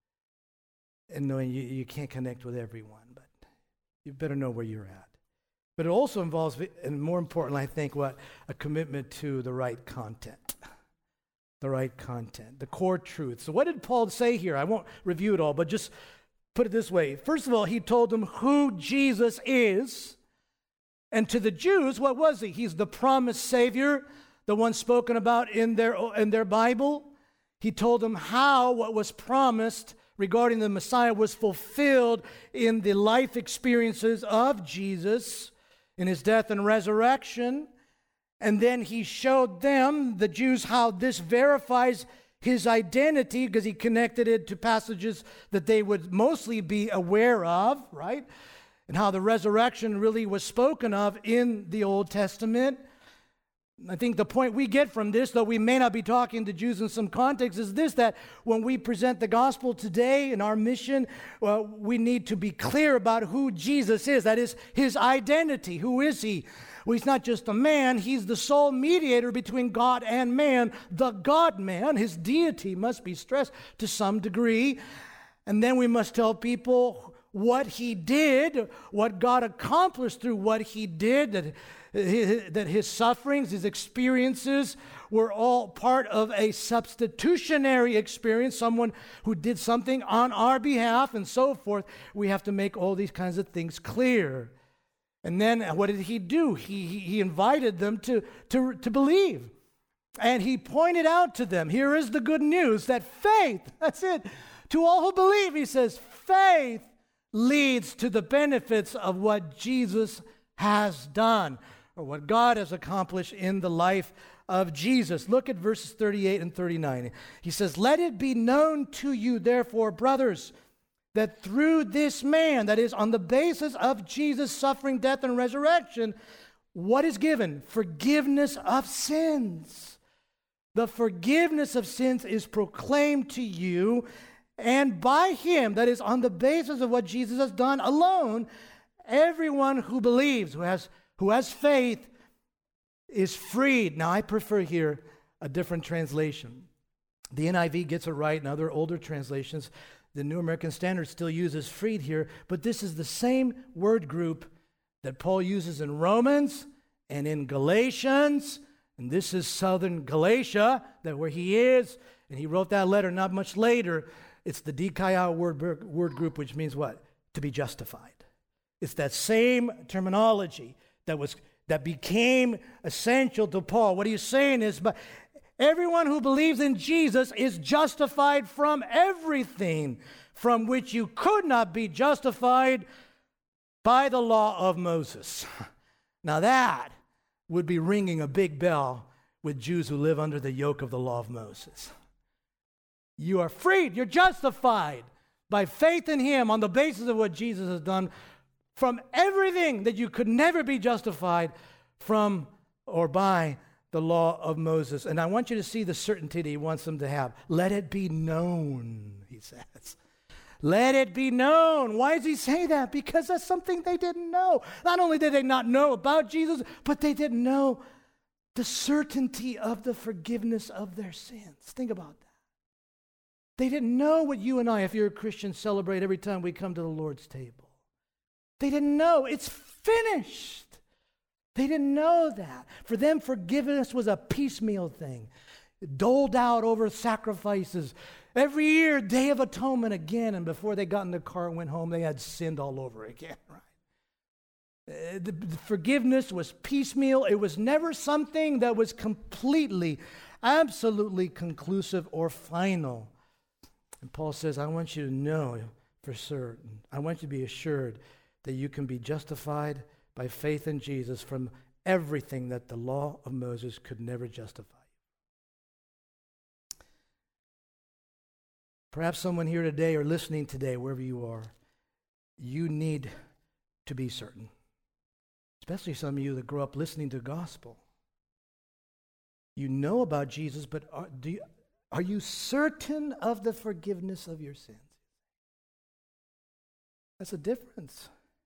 and knowing you, you can't connect with everyone, but you better know where you're at. But it also involves, and more importantly, I think, what? A commitment to the right content. The right content, the core truth. So what did Paul say here? I won't review it all, but just put it this way. First of all, he told them who Jesus is. And to the Jews, what was he? He's the promised Savior, the one spoken about in their, in their Bible. He told them how what was promised regarding the Messiah was fulfilled in the life experiences of Jesus, in his death and resurrection. And then he showed them, the Jews, how this verifies his identity, because he connected it to passages that they would mostly be aware of, right? And how the resurrection really was spoken of in the Old Testament. I think the point we get from this, though we may not be talking to Jews in some context, is this, that when we present the gospel today in our mission, well, we need to be clear about who Jesus is. That is, his identity. Who is he? Well, he's not just a man. He's the sole mediator between God and man, the God-man. His deity must be stressed to some degree. And then we must tell people what he did, what God accomplished through what he did, that that his sufferings, his experiences were all part of a substitutionary experience, someone who did something on our behalf and so forth. We have to make all these kinds of things clear. And then what did he do? He, he, he invited them to, to, to believe. And he pointed out to them, here is the good news, that faith, that's it, to all who believe, he says, faith leads to the benefits of what Jesus has done, or what God has accomplished in the life of Jesus. Look at verses thirty-eight and thirty-nine. He says, let it be known to you, therefore, brothers, that through this man, that is, on the basis of Jesus' suffering, death, and resurrection, what is given? Forgiveness of sins. The forgiveness of sins is proclaimed to you, and by him, that is, on the basis of what Jesus has done alone, everyone who believes, who has who has faith, is freed. Now, I prefer here a different translation. The N I V gets it right, and other older translations, the New American Standard still uses freed here, but this is the same word group that Paul uses in Romans and in Galatians, and this is southern Galatia, that where he is, and he wrote that letter not much later. It's the dikaios word, word group, which means what? To be justified. It's that same terminology that was that became essential to Paul. What he's saying is, but everyone who believes in Jesus is justified from everything from which you could not be justified by the law of Moses. Now that would be ringing a big bell with Jews who live under the yoke of the law of Moses. You are freed, you're justified by faith in him on the basis of what Jesus has done, from everything that you could never be justified from or by the law of Moses. And I want you to see the certainty that he wants them to have. Let it be known, he says. Let it be known. Why does he say that? Because that's something they didn't know. Not only did they not know about Jesus, but they didn't know the certainty of the forgiveness of their sins. Think about that. They didn't know what you and I, if you're a Christian, celebrate every time we come to the Lord's table. They didn't know. It's finished. They didn't know that. For them, forgiveness was a piecemeal thing, doled out over sacrifices. Every year, Day of Atonement again, and before they got in the car and went home, they had sinned all over again, right? Uh, the, the forgiveness was piecemeal. It was never something that was completely, absolutely conclusive or final. And Paul says, I want you to know for certain, I want you to be assured that you can be justified by faith in Jesus from everything that the law of Moses could never justify. Perhaps someone here today or listening today, wherever you are, you need to be certain. Especially some of you that grew up listening to the gospel. You know about Jesus, but are, do you, are you certain of the forgiveness of your sins? That's a difference.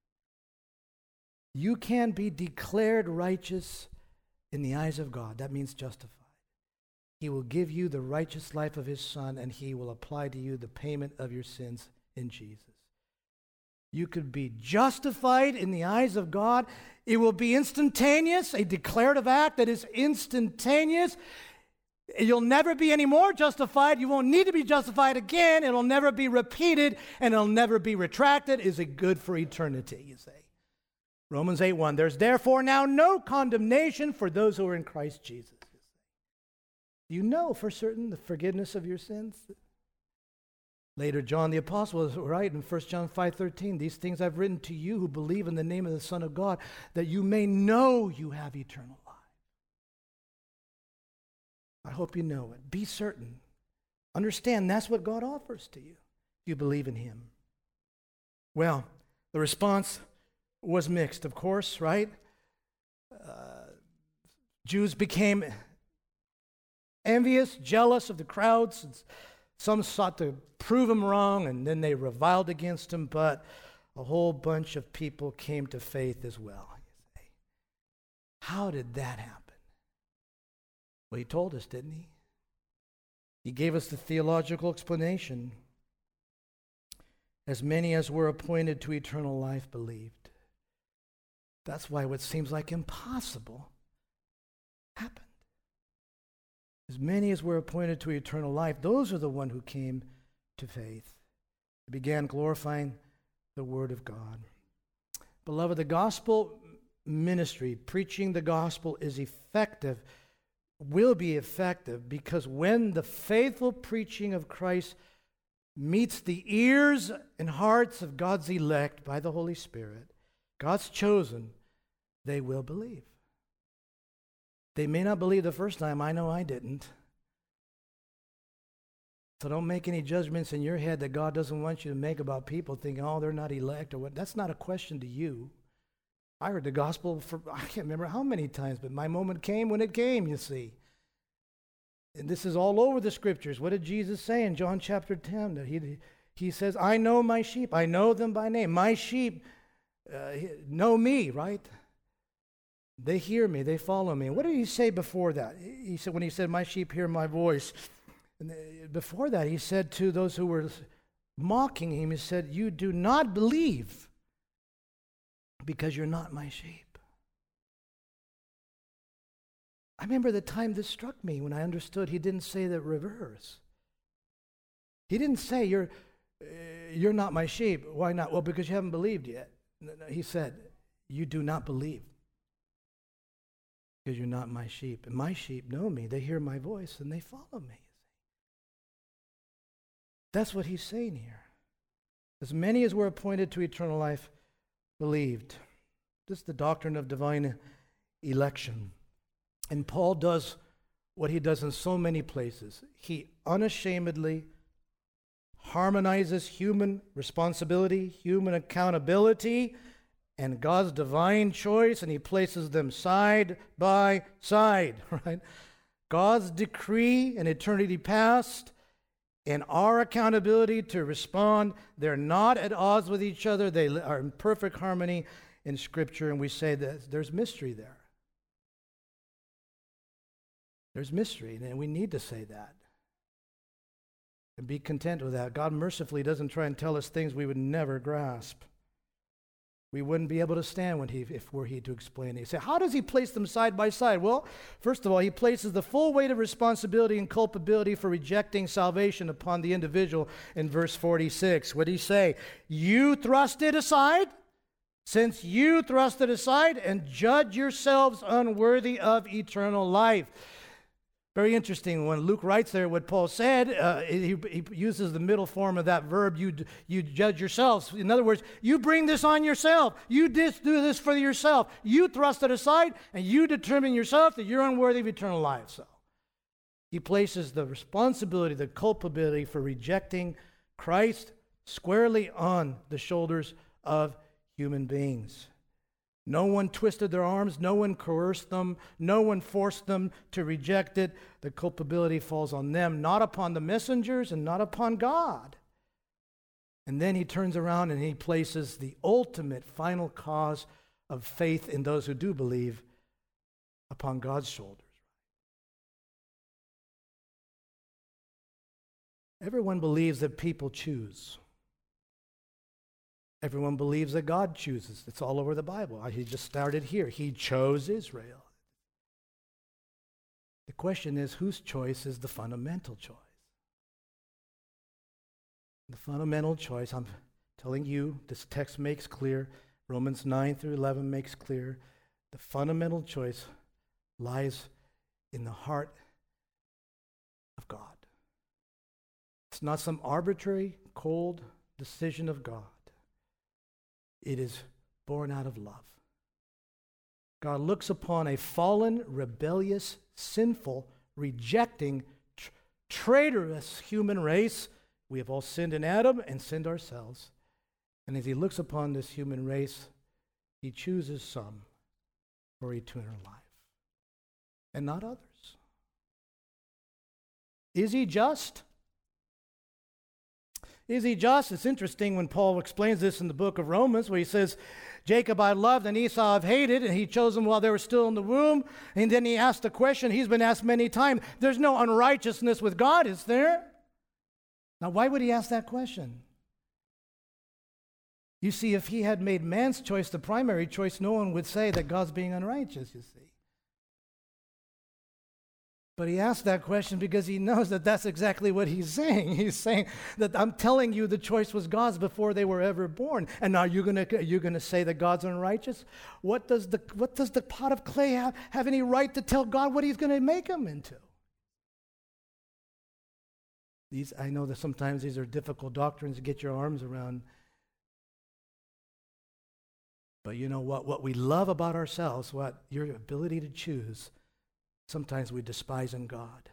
You can be declared righteous in the eyes of God. That means justified. He will give you the righteous life of his Son, and he will apply to you the payment of your sins in Jesus. You could be justified in the eyes of God. It will be instantaneous, a declarative act that is instantaneous. You'll never be any more justified. You won't need to be justified again. It'll never be repeated, and it'll never be retracted. Is it good for eternity, you say? Romans eight one, there's therefore now no condemnation for those who are in Christ Jesus. Do you know for certain the forgiveness of your sins? Later, John the Apostle was right in First John five thirteen, these things I've written to you who believe in the name of the Son of God, that you may know you have eternal life. I hope you know it. Be certain. Understand that's what God offers to you. You believe in him. Well, the response was mixed, of course, right? Uh, Jews became envious, jealous of the crowds. Some sought to prove him wrong, and then they reviled against him, but a whole bunch of people came to faith as well. You say, how did that happen? Well, he told us, didn't he? He gave us the theological explanation. As many as were appointed to eternal life believed. That's why what seems like impossible happened. As many as were appointed to eternal life, those are the one who came to faith. They began glorifying the word of God. Beloved, the gospel ministry, preaching the gospel, is effective, will be effective, because when the faithful preaching of Christ meets the ears and hearts of God's elect by the Holy Spirit, God's chosen, they will believe. They may not believe the first time. I know I didn't. So don't make any judgments in your head that God doesn't want you to make about people thinking, oh, they're not elect or what. That's not a question to you. I heard the gospel for, I can't remember how many times, but my moment came when it came, you see. And this is all over the scriptures. What did Jesus say in John chapter ten? That he, he says, I know my sheep. I know them by name. My sheep uh, know me, right? They hear me. They follow me. What did he say before that? He said, when he said, my sheep hear my voice. And before that, he said to those who were mocking him, he said, you do not believe because you're not my sheep. I remember the time this struck me when I understood he didn't say the reverse. He didn't say, you're, uh, you're not my sheep. Why not? Well, because you haven't believed yet. No, no, he said, you do not believe because you're not my sheep. And my sheep know me. They hear my voice and they follow me. That's what he's saying here. As many as were appointed to eternal life believed. This is the doctrine of divine election. And Paul does what he does in so many places. He unashamedly harmonizes human responsibility, human accountability, and God's divine choice, and he places them side by side, right? God's decree in eternity past and our accountability to respond, they're not at odds with each other. They are in perfect harmony in Scripture, and we say that there's mystery there. There's mystery, and we need to say that. And be content with that. God mercifully doesn't try and tell us things we would never grasp. We wouldn't be able to stand when he, if were he to explain it. You say, how does he place them side by side? Well, first of all, he places the full weight of responsibility and culpability for rejecting salvation upon the individual in verse forty-six. What did he say? You thrust it aside, since you thrust it aside, and judge yourselves unworthy of eternal life. Very interesting. When Luke writes there what Paul said, uh, he, he uses the middle form of that verb, you, you judge yourselves. In other words, you bring this on yourself. You dis- do this for yourself. You thrust it aside, and you determine yourself that you're unworthy of eternal life. So he places the responsibility, the culpability for rejecting Christ squarely on the shoulders of human beings. No one twisted their arms. No one coerced them. No one forced them to reject it. The culpability falls on them, not upon the messengers and not upon God. And then he turns around and he places the ultimate final cause of faith in those who do believe upon God's shoulders. Everyone believes that people choose. Everyone believes that God chooses. It's all over the Bible. He just started here. He chose Israel. The question is, whose choice is the fundamental choice? The fundamental choice, I'm telling you, this text makes clear, Romans nine through eleven makes clear, the fundamental choice lies in the heart of God. It's not some arbitrary, cold decision of God. It is born out of love. God looks upon a fallen, rebellious, sinful, rejecting, tra- traitorous human race. We have all sinned in Adam and sinned ourselves. And as he looks upon this human race, he chooses some for eternal life and not others. Is he just? Is he just? It's interesting when Paul explains this in the book of Romans, where he says, Jacob I loved and Esau I've hated, and he chose them while they were still in the womb. And then he asked the question he's been asked many times. There's no unrighteousness with God, is there? Now, why would he ask that question? You see, if he had made man's choice the primary choice, no one would say that God's being unrighteous, you see. But he asked that question because he knows that that's exactly what he's saying. He's saying that I'm telling you the choice was God's before they were ever born. And now you're going to you're going to say that God's unrighteous? What does the what does the pot of clay have, have any right to tell God what he's going to make him into? These I know that sometimes these are difficult doctrines to get your arms around. But you know what? What we love about ourselves, what your ability to choose, sometimes we despise in God.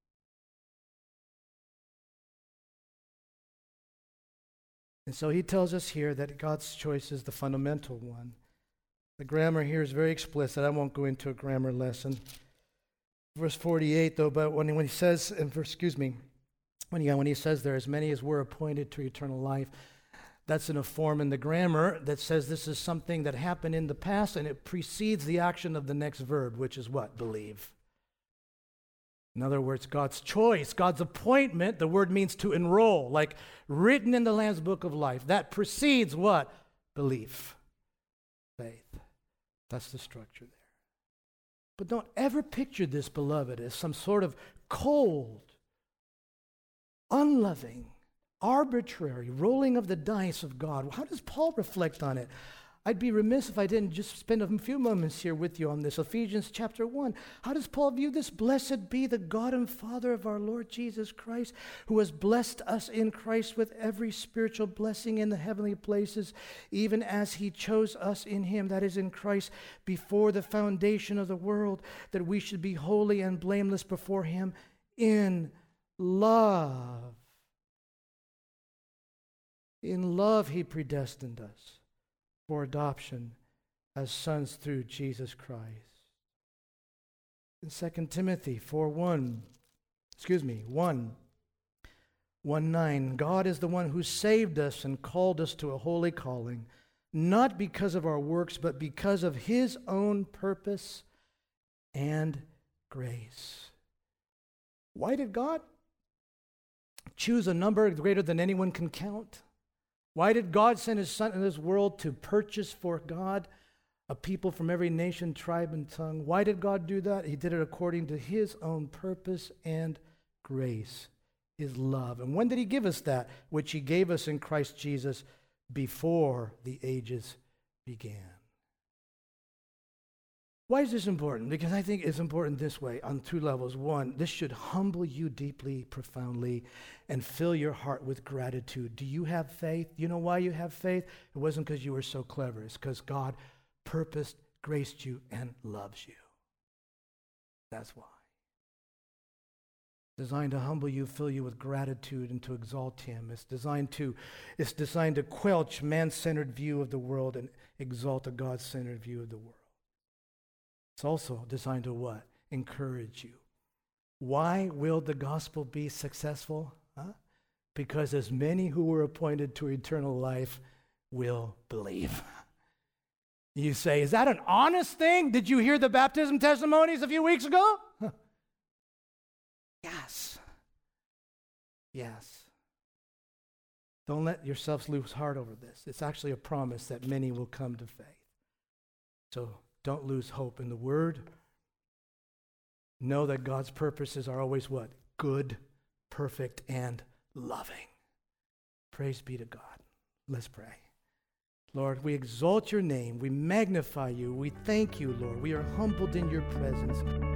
And so he tells us here that God's choice is the fundamental one. The grammar here is very explicit. I won't go into a grammar lesson. Verse forty-eight, though, but when he, when he says, and verse, excuse me, when he, when he says there, as many as were appointed to eternal life, that's in a form in the grammar that says this is something that happened in the past, and it precedes the action of the next verb, which is what? Believe. In other words, God's choice, God's appointment, the word means to enroll, like written in the Lamb's Book of Life. That precedes what? Belief. Faith. That's the structure there. But don't ever picture this, beloved, as some sort of cold, unloving, arbitrary rolling of the dice of God. How does Paul reflect on it? I'd be remiss if I didn't just spend a few moments here with you on this. Ephesians chapter one. How does Paul view this? Blessed be the God and Father of our Lord Jesus Christ, who has blessed us in Christ with every spiritual blessing in the heavenly places, even as he chose us in him, that is in Christ, before the foundation of the world, that we should be holy and blameless before him in love. In love he predestined us for adoption as sons through Jesus Christ. In Second Timothy four one, excuse me, one, one nine, God is the one who saved us and called us to a holy calling, not because of our works, but because of his own purpose and grace. Why did God choose a number greater than anyone can count? Why did God send his Son in this world to purchase for God a people from every nation, tribe, and tongue? Why did God do that? He did it according to his own purpose and grace, his love. And when did he give us that? Which he gave us in Christ Jesus before the ages began. Why is this important? Because I think it's important this way on two levels. One, this should humble you deeply, profoundly, and fill your heart with gratitude. Do you have faith? You know why you have faith? It wasn't because you were so clever. It's because God purposed, graced you, and loves you. That's why. Designed to humble you, fill you with gratitude, and to exalt him. It's designed to, it's designed to quench man-centered view of the world and exalt a God-centered view of the world. It's also designed to what? Encourage you. Why will the gospel be successful? Huh? Because as many who were appointed to eternal life will believe. You say, is that an honest thing? Did you hear the baptism testimonies a few weeks ago? Huh. Yes. Yes. Don't let yourselves lose heart over this. It's actually a promise that many will come to faith. So don't lose hope in the word. Know that God's purposes are always what? Good, perfect, and loving. Praise be to God. Let's pray. Lord, we exalt your name. We magnify you. We thank you, Lord. We are humbled in your presence.